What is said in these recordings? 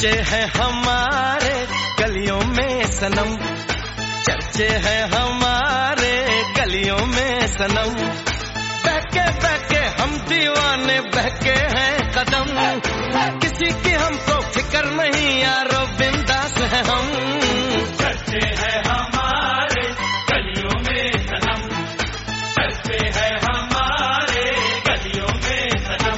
चर्चे हैं हमारे गलियों में सनम, चर्चे हैं हमारे गलियों में सनम। बहके बहके हम दीवाने बहके हैं कदम, किसी की हमको फिक्र नहीं यारो बिंदास है हम। चर्चे हैं हमारे गलियों में सनम, चर्चे हैं हमारे गलियों में सनम।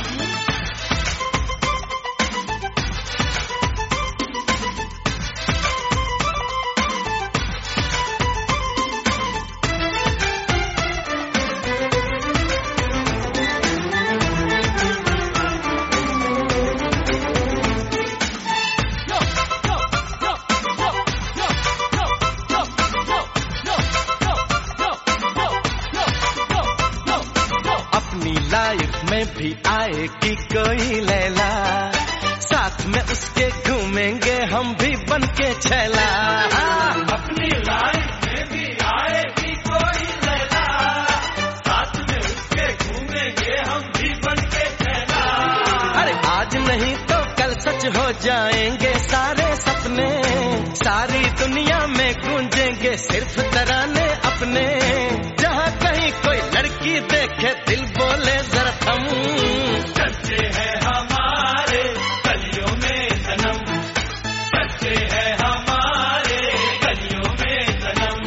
लाइफ में भी आएगी कोई लैला, साथ में उसके घूमेंगे हम भी बन के छैला। अपनी लाइफ में भी आएगी कोई लैला, साथ में उसके घूमेंगे हम भी बन के छैला। अरे आज नहीं तो कल सच हो जाएंगे सारे सपने, सारी दुनिया में गूंजेंगे सिर्फ तराने अपने। जहाँ कहीं कोई लड़की देखे दिल बोले जरा थम। चर्चे हैं हमारे गलियों में सनम, चर्चे हैं हमारे गलियों में सनम।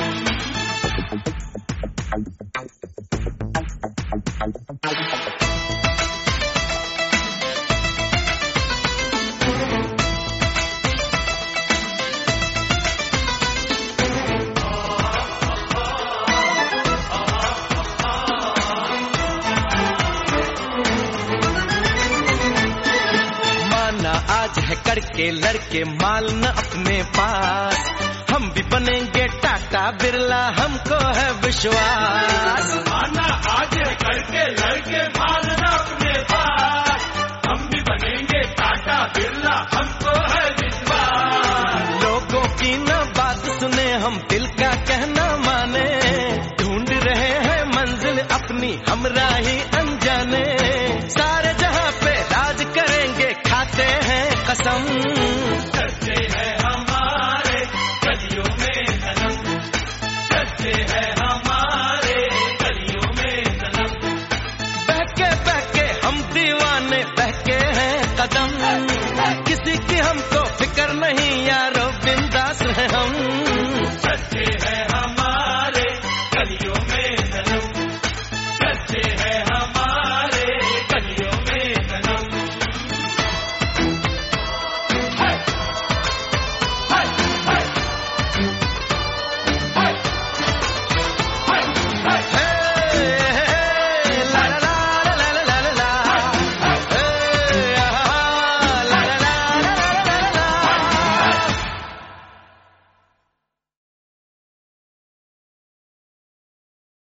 आज है करके लड़के माल न अपने पास, हम भी बनेंगे टाटा बिरला हमको है विश्वास। माना आज है करके लड़के माल न अपने पास, हम भी बनेंगे टाटा बिरला हमको है विश्वास। लोगों की न बात सुने हम दिल का कहना माने, ढूंढ रहे हैं मंजिल अपनी हमरा ही अनजाने। सारे जहां पे राज करेंगे खाते हैं कसम। चर्चे हैं हमारे गलियों में सनम, चर्चे हैं हमारे गलियों में सनम। बहके बहके हम दीवाने बहके हैं कदम, किसी की हमको फिक्र नहीं यार